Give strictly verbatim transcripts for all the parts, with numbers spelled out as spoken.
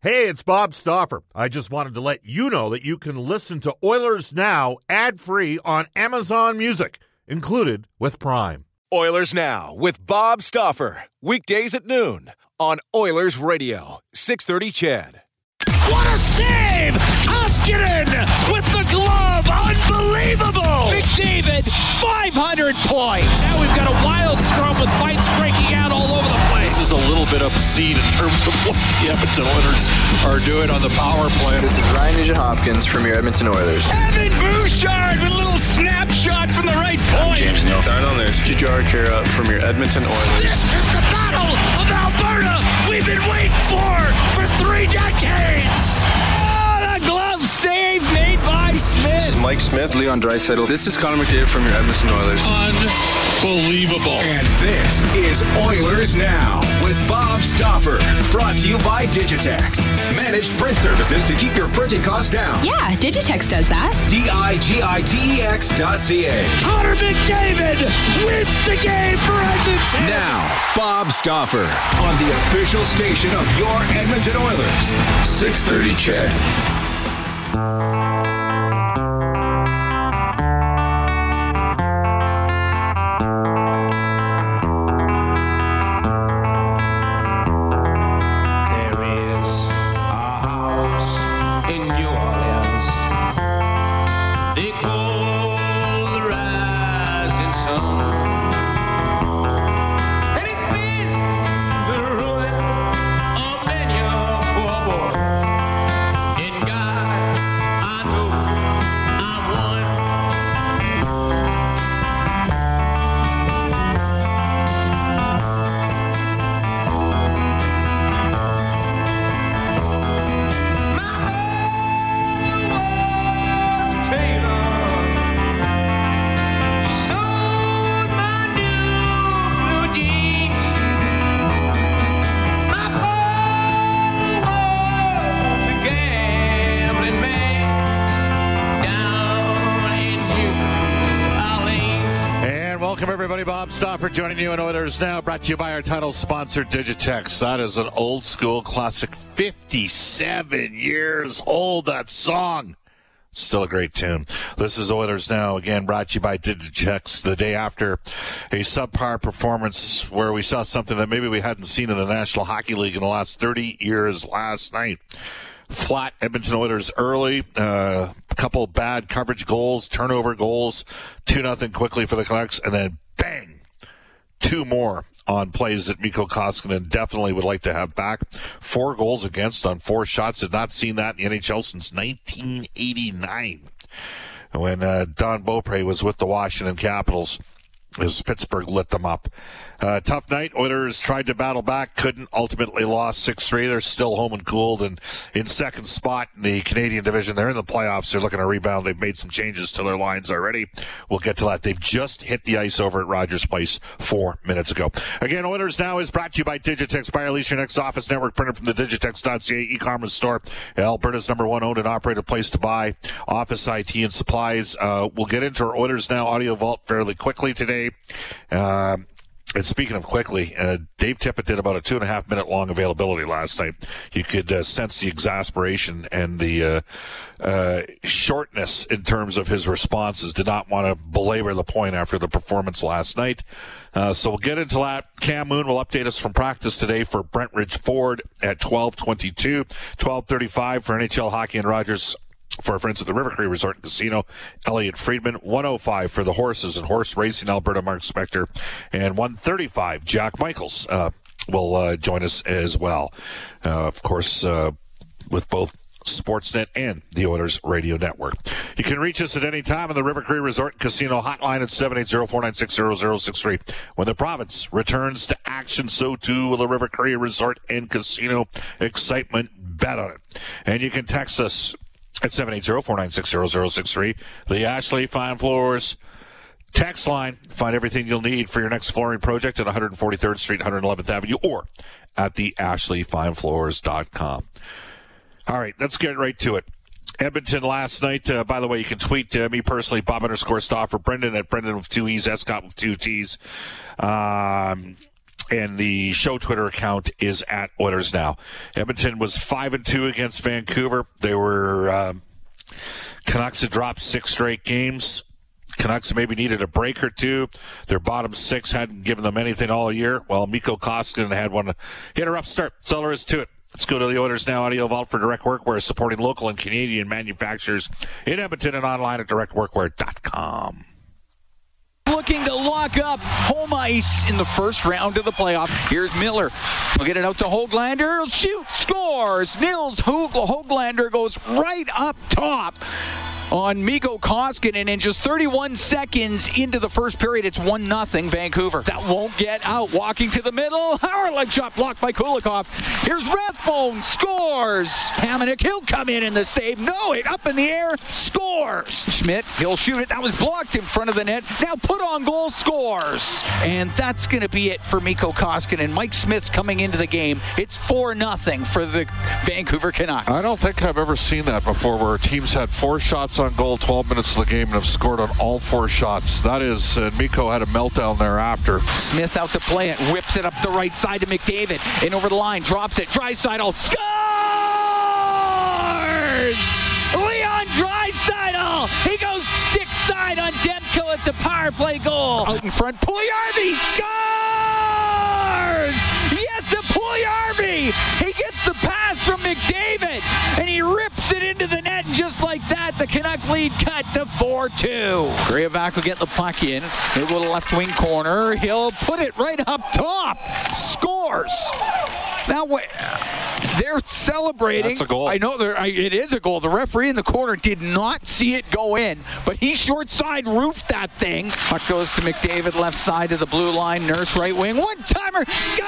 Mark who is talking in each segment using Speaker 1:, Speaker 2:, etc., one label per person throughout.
Speaker 1: Hey, it's Bob Stauffer. I just wanted to let you know that you can listen to Oilers Now ad-free on Amazon Music, included with Prime.
Speaker 2: Oilers Now with Bob Stauffer. Weekdays at noon on Oilers Radio, six thirty C H E D.
Speaker 3: What a save! Koskinen with the glove! Unbelievable! McDavid, five hundred points! Now we've got a wild scrum with fights breaking out all over the place.
Speaker 4: This is a little bit obscene in terms of what the Edmonton Oilers are doing on the power play.
Speaker 5: This is Ryan Nugent-Hopkins from your Edmonton Oilers.
Speaker 3: Evan Bouchard with a little snapshot from the right point.
Speaker 6: James Neal. Down on this. Jujhar Khaira from your Edmonton Oilers.
Speaker 3: This is the Battle of Alberta we've been waiting for for three decades. Oh, the glove save made by Smith.
Speaker 6: Mike Smith.
Speaker 5: Leon Draisaitl. This is Connor McDavid from your Edmonton Oilers.
Speaker 4: Unbelievable.
Speaker 7: And this is Oilers Now with Bob Stauffer. Brought to you by Digitex. Managed print services to keep your printing costs down.
Speaker 8: Yeah, Digitex does that.
Speaker 7: D I G I T E X dot C A.
Speaker 3: Connor McDavid wins the game for Edmonton.
Speaker 7: Now, Bob Stauffer on the official station of your Edmonton Oilers. six thirty C H E D.
Speaker 1: Bob Stauffer joining you in Oilers Now, brought to you by our title sponsor, Digitex. That is an old school classic, fifty-seven years old, that song. Still a great tune. This is Oilers Now, again, brought to you by Digitex. The day after a subpar performance where we saw something that maybe we hadn't seen in the National Hockey League in the last thirty years last night. Flat Edmonton Oilers early, uh, a couple bad coverage goals, turnover goals, two nothing quickly for the Canucks, and then bang, two more on plays that Mikko Koskinen definitely would like to have back. Four goals against on four shots. Had not seen that in the N H L since nineteen eighty-nine when uh, Don Beaupre was with the Washington Capitals as Pittsburgh lit them up. Uh, tough night. Oilers tried to battle back, couldn't, ultimately lost six three. They're still home and cooled and in second spot in the Canadian division. They're in the playoffs. They're looking to rebound. They've made some changes to their lines already. We'll get to that. They've just hit the ice over at Rogers Place four minutes ago. Again, Oilers Now is brought to you by Digitex. Buy or lease your next office network printer from the Digitex dot C A e-commerce store. Alberta's number one owned and operated place to buy office I T and supplies. Uh, we'll get into our Oilers Now audio vault fairly quickly today. Um, And speaking of quickly, uh, Dave Tippett did about a two and a half minute long availability last night. You could uh, sense the exasperation and the uh, uh, shortness in terms of his responses. Did not want to belabor the point after the performance last night. Uh, so we'll get into that. Cam Moon will update us from practice today for Brentridge Ford at twelve twenty-two, twelve thirty-five for N H L Hockey and Rogers. For our friends at the River Cree Resort and Casino, Elliot Friedman. One oh five for the horses and horse racing, Alberta, Mark Spector. And one thirty-five, Jack Michaels uh, will uh, join us as well. Uh, of course, uh, with both Sportsnet and the Oilers Radio Network. You can reach us at any time on the River Cree Resort and Casino hotline at seven eight zero, four nine six, zero zero six three. When the province returns to action, so too will the River Cree Resort and Casino. Excitement, bet on it. And you can text us at seven eight zero, four nine six, zero zero six three. The Ashley Fine Floors text line. Find everything you'll need for your next flooring project at one forty-third Street, one eleventh Avenue, or at the ashley fine floors dot com. All right, let's get right to it. Edmonton last night, uh, by the way, you can tweet uh, me personally, Bob underscore Stauffer, Brendan at Brendan with two E's, Escott with two T's. Um, And the show Twitter account is at Oilers Now. Edmonton was five and two against Vancouver. They were um, Canucks had dropped six straight games. Canucks maybe needed a break or two. Their bottom six hadn't given them anything all year. Well, Mikko Koskinen had one hit a rough start. That's all there is to it. Let's go to the Oilers Now Audio Vault for Direct Workwear, supporting local and Canadian manufacturers in Edmonton and online at direct workwear dot com.
Speaker 3: Looking to lock up home ice in the first round of the playoff. Here's Miller. We'll get it out to Höglander. He'll shoot, scores. Nils Höglander goes right up top on Mikko Koskinen, in just thirty-one seconds into the first period. It's one nothing Vancouver. That won't get out. Walking to the middle. Our leg shot blocked by Kulikov. Here's Rathbone. Scores. Hamonic, he'll come in in the save. No, it up in the air. Scores. Schmidt, he'll shoot it. That was blocked in front of the net. Now put on goal. Scores. And that's going to be it for Mikko Koskinen. Mike Smith's coming into the game. It's four nothing for the Vancouver Canucks.
Speaker 8: I don't think I've ever seen that before, where teams had four shots on goal, twelve minutes of the game, and have scored on all four shots. That is, uh, Mikko had a meltdown thereafter.
Speaker 3: Smith out to play it, whips it up the right side to McDavid, and over the line, drops it. Draisaitl scores! Leon Draisaitl! He goes stick side on Demko. It's a power play goal. Out in front, Puljujarvi scores! Yes, a Puljujarvi! He gets the pass from McDavid, and he rips it into the net, and just like that, the Canuck lead cut to four two. Graovac will get the puck in. He'll go to left wing corner. He'll put it right up top. Scores. Now, wait. They're celebrating.
Speaker 8: That's a goal.
Speaker 3: I know I, it is a goal. The referee in the corner did not see it go in, but he short side roofed that thing. Puck goes to McDavid, left side of the blue line. Nurse right wing. One-timer. Scores!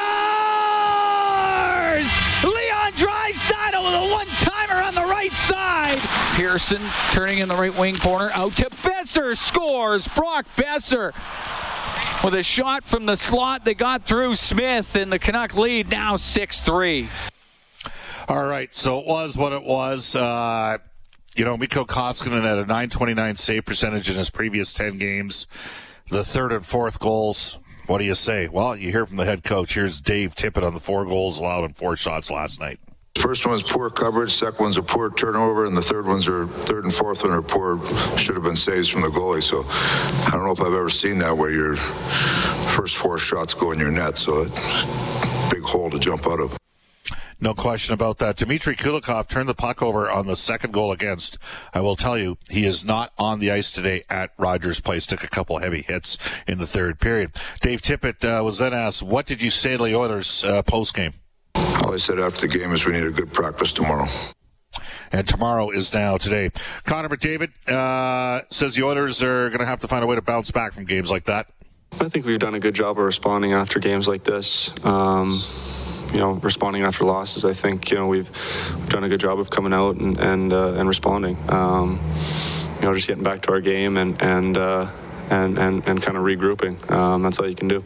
Speaker 3: Leon Draisaitl with a one-timer on the right side. Pearson turning in the right wing corner. Out to Besser. Scores. Brock Besser with a shot from the slot. They got through Smith, and the Canuck lead now six three.
Speaker 1: All right, so it was what it was. Uh, you know, Mikko Koskinen had a nine twenty-nine save percentage in his previous ten games. The third and fourth goals, what do you say? Well, you hear from the head coach. Here's Dave Tippett on the four goals allowed and four shots last night.
Speaker 9: First one's poor coverage, second one's a poor turnover, and the third one's are third and fourth one are poor, should have been saves from the goalie. So I don't know if I've ever seen that where your first four shots go in your net. So it, big hole to jump out of.
Speaker 1: No question about that. Dmitry Kulikov turned the puck over on the second goal against. I will tell you, he is not on the ice today at Rogers Place. Took a couple heavy hits in the third period. Dave Tippett uh, was then asked, what did you say to the Oilers uh, post-game?
Speaker 9: All I said after the game is we need a good practice tomorrow.
Speaker 1: And tomorrow is now today. Connor McDavid uh, says the Oilers are going to have to find a way to bounce back from games like that.
Speaker 6: I think we've done a good job of responding after games like this. Um, you know, responding after losses. I think, you know, we've, we've done a good job of coming out and and, uh, and responding. Um, you know, just getting back to our game and and uh, and, and and kind of regrouping. Um, that's all you can do.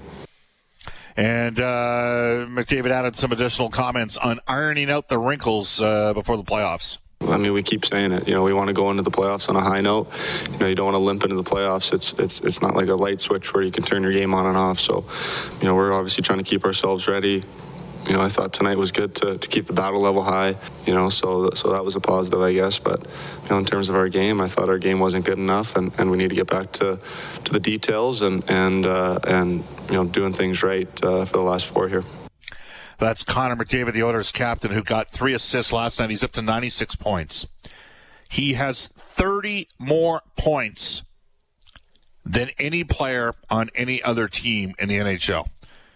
Speaker 1: And uh, McDavid added some additional comments on ironing out the wrinkles uh, before the playoffs.
Speaker 6: I mean, we keep saying it. You know, we want to go into the playoffs on a high note. You know, you don't want to limp into the playoffs. It's it's it's not like a light switch where you can turn your game on and off. So, you know, we're obviously trying to keep ourselves ready. You know, I thought tonight was good to, to keep the battle level high, you know, so so that was a positive, I guess. But, you know, in terms of our game, I thought our game wasn't good enough, and, and we need to get back to, to the details and, and, uh, and you know, doing things right uh, for the last four here.
Speaker 1: That's Connor McDavid, the Oilers captain, who got three assists last night. He's up to ninety-six points. He has thirty more points than any player on any other team in the N H L.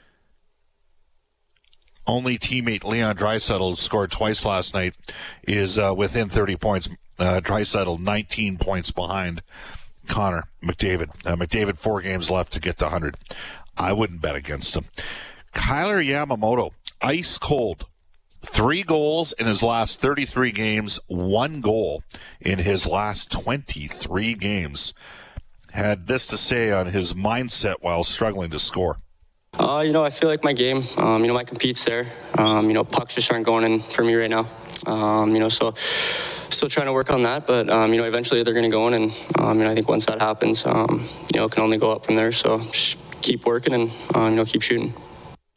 Speaker 1: Only teammate Leon Draisaitl, who scored twice last night, is uh, within thirty points. Uh, Draisaitl nineteen points behind Connor McDavid. Uh, McDavid, four games left to get to one hundred. I wouldn't bet against him. Kyler Yamamoto, ice cold. Three goals in his last thirty-three games, one goal in his last twenty-three games. Had this to say on his mindset while struggling to score.
Speaker 10: Uh, you know, I feel like my game, um, you know, my compete's there. Um, you know, pucks just aren't going in for me right now. Um, you know, so still trying to work on that. But, um, you know, eventually they're going to go in. And, um, you know, I think once that happens, um, you know, it can only go up from there. So just keep working and, um, you know, keep shooting.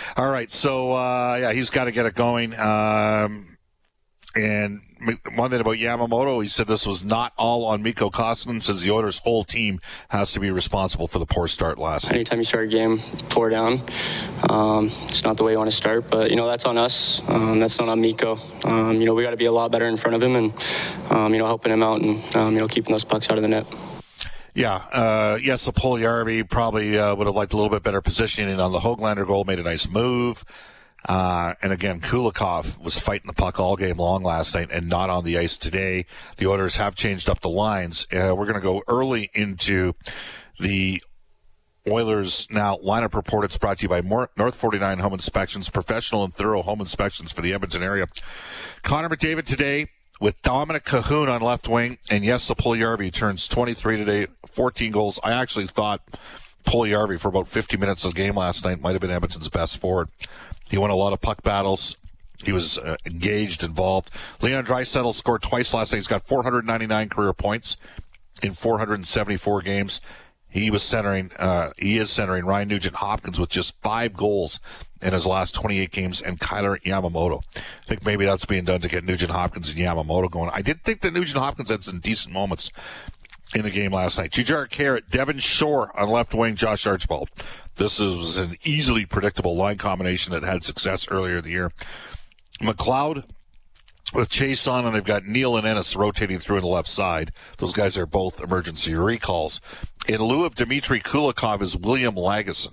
Speaker 1: All right, so uh, yeah, he's got to get it going. Um, and one thing about Yamamoto, he said this was not all on Mikko Koskinen. Says the Oilers' whole team has to be responsible for the poor start last night.
Speaker 10: Anytime you start a game four down, um, it's not the way you want to start. But you know that's on us. Um, that's not on Mikko. Um, you know we got to be a lot better in front of him, and um, you know helping him out and um, you know keeping those pucks out of the net.
Speaker 1: Yeah, uh, yes, Puljujärvi probably uh, would have liked a little bit better positioning on the Höglander goal, made a nice move. Uh, and again, Kulikov was fighting the puck all game long last night and not on the ice today. The Oilers have changed up the lines. Uh, we're going to go early into the Oilers now lineup report. It's brought to you by North forty-nine Home Inspections, professional and thorough home inspections for the Edmonton area. Connor McDavid today with Dominic Cahoon on left wing, and yes, Puljujärvi turns twenty-three today, fourteen goals. I actually thought Puljujärvi for about fifty minutes of the game last night might have been Edmonton's best forward. He won a lot of puck battles. He was uh, engaged, involved. Leon Draisaitl scored twice last night. He's got four hundred ninety-nine career points in four hundred seventy-four games. He was centering, uh, he is centering Ryan Nugent-Hopkins with just five goals in his last twenty-eight games, and Kyler Yamamoto. I think maybe that's being done to get Nugent-Hopkins and Yamamoto going. I did think that Nugent-Hopkins had some decent moments in the game last night. Jujhar Khaira, Devon Shore on left wing, Josh Archibald. This is an easily predictable line combination that had success earlier in the year. McLeod with Chase on, and they've got Neil and Ennis rotating through on the left side. Those guys are both emergency recalls. In lieu of Dmitry Kulikov is William Lagesson,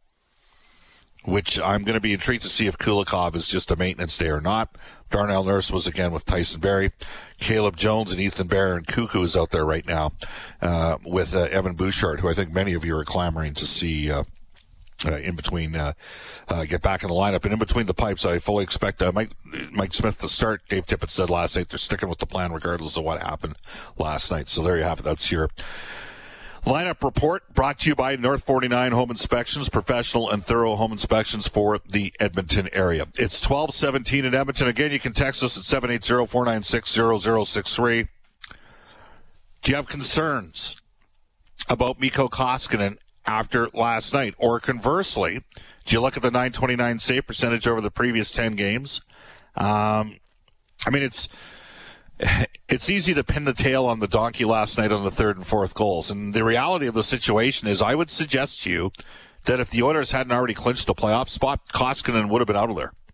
Speaker 1: which I'm going to be intrigued to see if Kulikov is just a maintenance day or not. Darnell Nurse was again with Tyson Barrie. Caleb Jones and Ethan Bear and Cuckoo is out there right now uh, with uh, Evan Bouchard, who I think many of you are clamoring to see uh, uh, in between, uh, uh, get back in the lineup. And in between the pipes, I fully expect uh, Mike, Mike Smith to start. Dave Tippett said last night they're sticking with the plan regardless of what happened last night. So there you have it. That's your lineup report brought to you by North forty-nine Home Inspections, professional and thorough home inspections for the Edmonton area. It's twelve seventeen in Edmonton. Again, you can text us at seven eight zero, four nine six, zero zero six three. Do you have concerns about Mikko Koskinen after last night? Or conversely, do you look at the nine twenty-nine save percentage over the previous ten games? Um, I mean, it's... It's easy to pin the tail on the donkey last night on the third and fourth goals. And the reality of the situation is I would suggest to you that if the Oilers hadn't already clinched a playoff spot, Koskinen would have been out of there.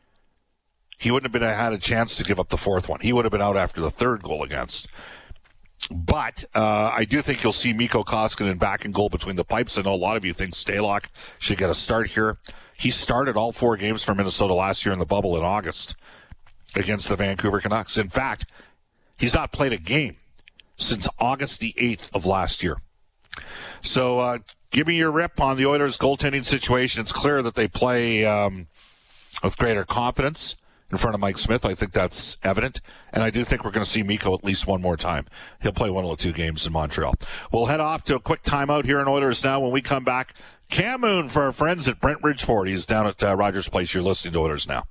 Speaker 1: He wouldn't have been had a chance to give up the fourth one. He would have been out after the third goal against. But uh, I do think you'll see Mikko Koskinen back in goal between the pipes. I know a lot of you think Stalock should get a start here. He started all four games for Minnesota last year in the bubble in August against the Vancouver Canucks. In fact, he's not played a game since August the eighth of last year. So uh, give me your rip on the Oilers' goaltending situation. It's clear that they play um, with greater confidence in front of Mike Smith. I think that's evident. And I do think we're going to see Mikko at least one more time. He'll play one of the two games in Montreal. We'll head off to a quick timeout here in Oilers Now. When we come back, Cam Moon for our friends at Brent Ridge Ford. He's down at uh, Rogers Place. You're listening to Oilers Now.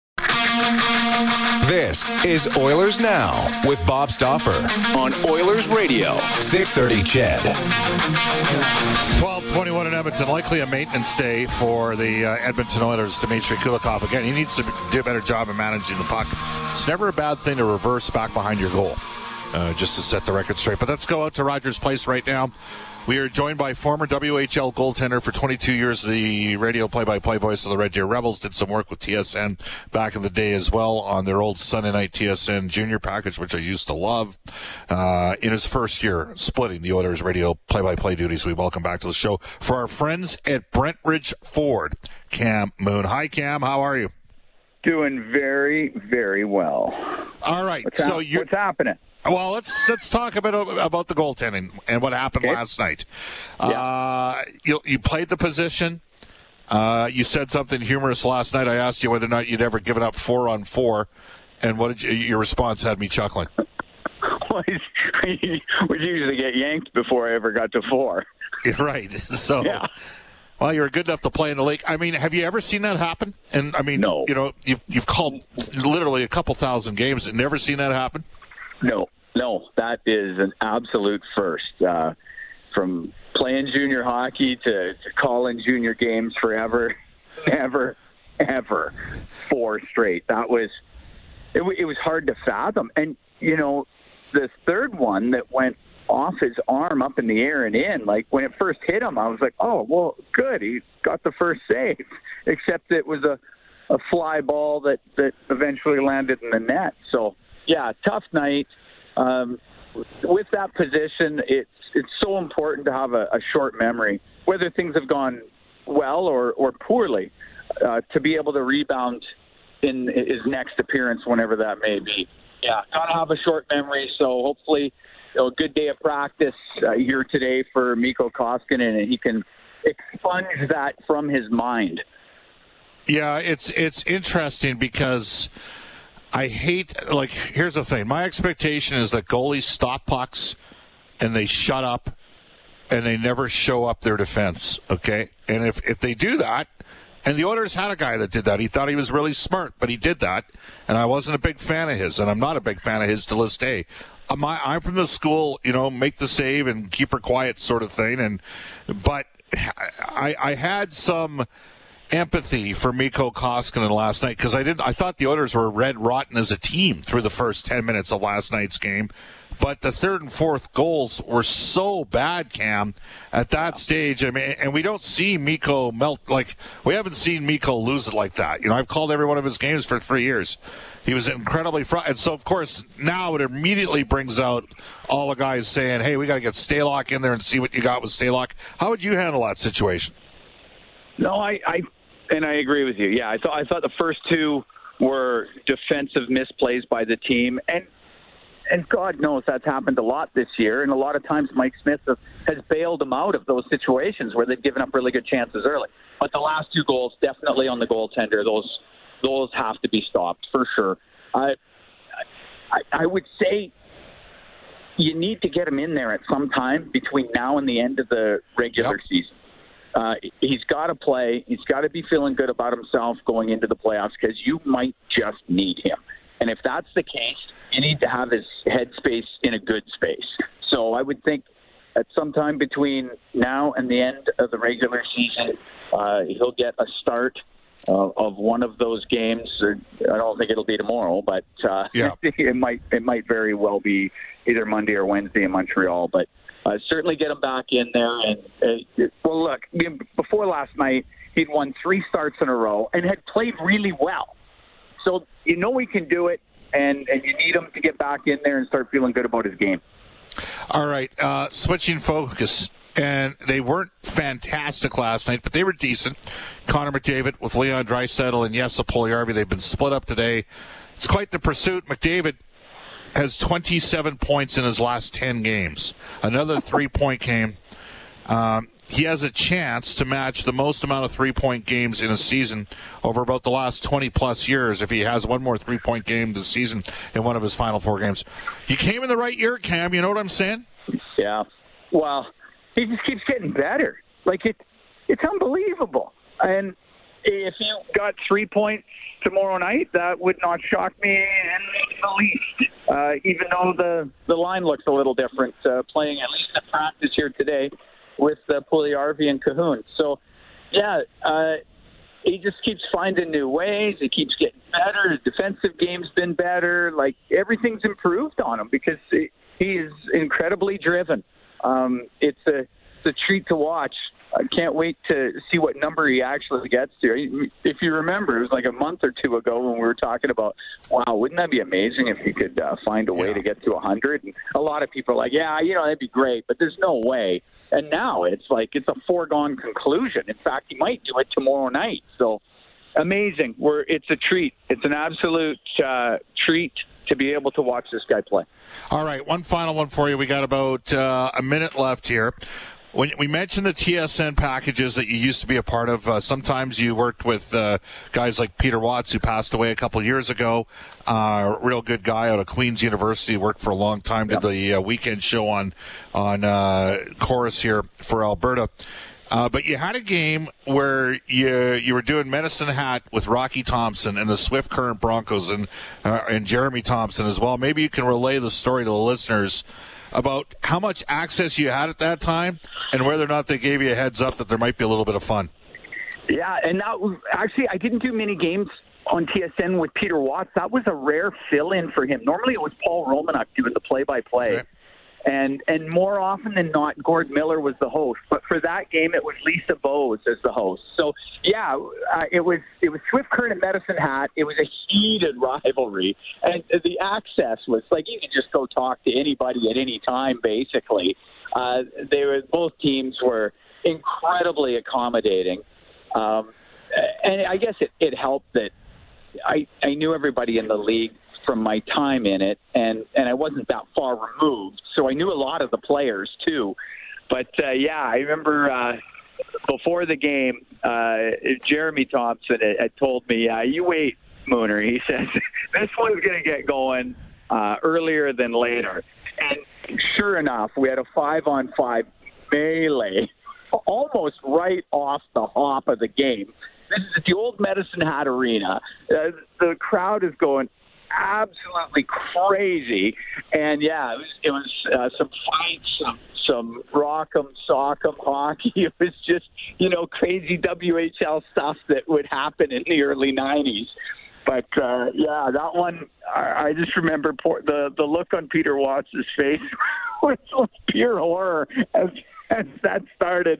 Speaker 7: This is Oilers Now with Bob Stauffer on Oilers Radio, six thirty C H E D.
Speaker 1: It's twelve twenty-one in Edmonton. Likely a maintenance day for the uh, Edmonton Oilers. Dmitry Kulikov. Again, he needs to do a better job of managing the puck. It's never a bad thing to reverse back behind your goal, uh, just to set the record straight. But let's go out to Rogers Place right now. We are joined by former W H L goaltender for twenty-two years, the radio play-by-play voice of the Red Deer Rebels. Did some work with T S N back in the day as well on their old Sunday night T S N junior package, which I used to love. Uh, in his first year splitting the Oilers radio play-by-play duties, we welcome back to the show for our friends at Brent Ridge Ford, Cam Moon. Hi, Cam. How are you?
Speaker 11: Doing very, very well.
Speaker 1: All right.
Speaker 11: What's
Speaker 1: so
Speaker 11: hap-
Speaker 1: you're
Speaker 11: what's happening?
Speaker 1: Well, let's let's talk about about the goaltending and what happened
Speaker 11: okay.
Speaker 1: last night.
Speaker 11: Yeah.
Speaker 1: Uh, you you played the position. Uh, you said something humorous last night. I asked you whether or not you'd ever given up four on four, and what did you, your response had me chuckling.
Speaker 11: Well, we usually get yanked before I ever got to four.
Speaker 1: Right. So. Yeah. Well, you're good enough to play in the league. I mean, have you ever seen that happen? And I mean,
Speaker 11: no.
Speaker 1: You know, you've you've called literally a couple thousand games and never seen that happen.
Speaker 11: No, no, that is an absolute first. Uh, from playing junior hockey to, to calling junior games forever, never, ever four straight. That was it, it was hard to fathom. And, you know, the third one that went off his arm up in the air and in, like when it first hit him, I was like, oh, well, good. He got the first save, except it was a, a fly ball that, that eventually landed in the net. So, yeah, tough night. Um, with that position, it's it's so important to have a, a short memory, whether things have gone well or, or poorly, uh, to be able to rebound in his next appearance, whenever that may be. Yeah, gotta have a short memory. So hopefully, you know, a good day of practice uh, here today for Mikko Koskinen, and he can expunge that from his mind.
Speaker 1: Yeah, it's it's interesting because I hate, like, here's the thing. My expectation is that goalies stop pucks and they shut up and they never show up their defense, okay? And if, if they do that, and the Oilers had a guy that did that. He thought he was really smart, but he did that, and I wasn't a big fan of his, and I'm not a big fan of his to this day. I'm, I'm from the school, you know, make the save and keep her quiet sort of thing, and but I, I had some empathy for Mikko Koskinen last night because I didn't. I thought the Oilers were red rotten as a team through the first ten minutes of last night's game, but the third and fourth goals were so bad, Cam, at that stage. I mean, and we don't see Mikko melt like we haven't seen Mikko lose it like that. You know, I've called every one of his games for three years. He was incredibly fr- and so of course now it immediately brings out all the guys saying, "Hey, we got to get Stalock in there and see what you got with Stalock." How would you handle that situation?
Speaker 11: No, I. I And I agree with you. Yeah, I thought I thought the first two were defensive misplays by the team, and and God knows that's happened a lot this year. And a lot of times Mike Smith has, has bailed them out of those situations where they've given up really good chances early. But the last two goals, definitely on the goaltender, those those have to be stopped for sure. I I, I would say you need to get him in there at some time between now and the end of the regular yep. season. Uh, he's got to play. He's got to be feeling good about himself going into the playoffs because you might just need him. And if that's the case, you need to have his headspace in a good space. So I would think at some time between now and the end of the regular season, uh, he'll get a start uh, of one of those games. I don't think it'll be tomorrow, but uh, yeah. it might it might very well be either Monday or Wednesday in Montreal. But Uh, certainly get him back in there. And uh, well, look, before last night, he'd won three starts in a row and had played really well. So you know he can do it, and, and you need him to get back in there and start feeling good about his game.
Speaker 1: All right, uh, switching focus. And they weren't fantastic last night, but they were decent. Connor McDavid with Leon Draisaitl and Jesse Puljujärvi. They've been split up today. It's quite the pursuit. McDavid has twenty-seven points in his last ten games. Another three-point game. Um, he has a chance to match the most amount of three-point games in a season over about the last twenty-plus years if he has one more three-point game this season in one of his final four games. He came in the right year, Cam. You know what I'm saying?
Speaker 11: Yeah. Well, he just keeps getting better. Like, it, it's unbelievable. And if you got three points tomorrow night, that would not shock me in the least. Uh, even though the, the line looks a little different, uh, playing at least at practice here today with uh, Puljujärvi and Cahoon. So, yeah, uh, he just keeps finding new ways. He keeps getting better. His defensive game's been better. Like, everything's improved on him because he, he is incredibly driven. Um, it's a it's a treat to watch. I can't wait to see what number he actually gets to. If you remember, it was like a month or two ago when we were talking about, wow, wouldn't that be amazing if he could uh, find a way yeah. to get to one hundred? And a lot of people are like, yeah, you know, that'd be great, but there's no way. And now it's like it's a foregone conclusion. In fact, he might do it tomorrow night. So amazing. We're, it's a treat. It's an absolute uh, treat to be able to watch this guy play.
Speaker 1: All right, one final one for you. We got about uh, a minute left here. When we mentioned the T S N packages that you used to be a part of, uh, sometimes you worked with uh, guys like Peter Watts, who passed away a couple of years ago. Uh, real good guy out of Queen's University, worked for a long time, did yep. the uh, weekend show on on uh, Chorus here for Alberta. Uh, but you had a game where you you were doing Medicine Hat with Rocky Thompson and the Swift Current Broncos and uh, and Jeremy Thompson as well. Maybe you can relay the story to the listeners about how much access you had at that time and whether or not they gave you a heads up that there might be a little bit of fun.
Speaker 11: Yeah, and that was actually I didn't do many games on T S N with Peter Watts. That was a rare fill-in for him. Normally it was Paul Romanuk doing the play-by-play. Okay. And and more often than not, Gord Miller was the host. But for that game, it was Lisa Bowes as the host. So, yeah, uh, it was it was Swift Current and Medicine Hat. It was a heated rivalry. And the access was like you could just go talk to anybody at any time, basically. Uh, they were both teams were incredibly accommodating. Um, and I guess it, it helped that I, I knew everybody in the league from my time in it, and, and I wasn't that far removed, so I knew a lot of the players too. But uh, yeah, I remember uh, before the game, uh, Jeremy Thompson had, had told me, uh, "You wait, Mooner." He says, "This one's going to get going uh, earlier than later." And sure enough, we had a five-on-five melee almost right off the hop of the game. This is at the old Medicine Hat Arena. Uh, the crowd is going absolutely crazy, and yeah, it was, it was uh, some fights, some some rock'em sock'em hockey. It was just, you know, crazy W H L stuff that would happen in the early nineties. But uh, yeah, that one, I, I just remember poor, the the look on Peter Watts' face was pure horror as as that started,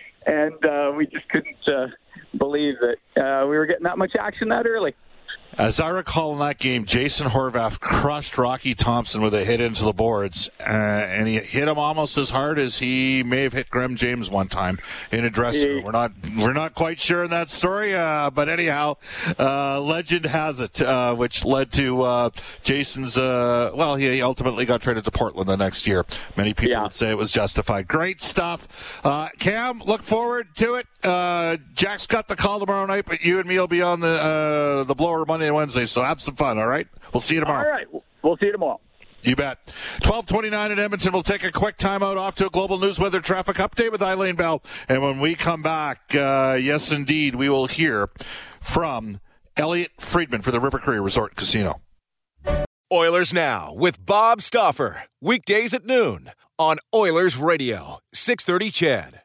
Speaker 11: and uh, we just couldn't uh, believe that uh, we were getting that much action that early.
Speaker 1: As I recall in that game, Jason Horvath crushed Rocky Thompson with a hit into the boards, uh, and he hit him almost as hard as he may have hit Graham James one time in a dressing room. We're not we're not quite sure in that story, uh, but anyhow, uh, legend has it, uh, which led to uh, Jason's. Uh, well, he ultimately got traded to Portland the next year. Many people yeah. would say it was justified. Great stuff, uh, Cam. Look forward to it. Uh, Jack's got the call tomorrow night, but you and me will be on the uh, the blower Monday and Wednesday, so have some fun, all right? We'll see you tomorrow.
Speaker 11: All right. We'll see you tomorrow.
Speaker 1: You bet. twelve twenty-nine in Edmonton. We'll take a quick timeout off to a global news weather traffic update with Eileen Bell. And when we come back, uh, yes, indeed, we will hear from Elliot Friedman for the River Cree Resort Casino.
Speaker 2: Oilers Now with Bob Stauffer. Weekdays at noon on Oilers Radio, six thirty C H E D.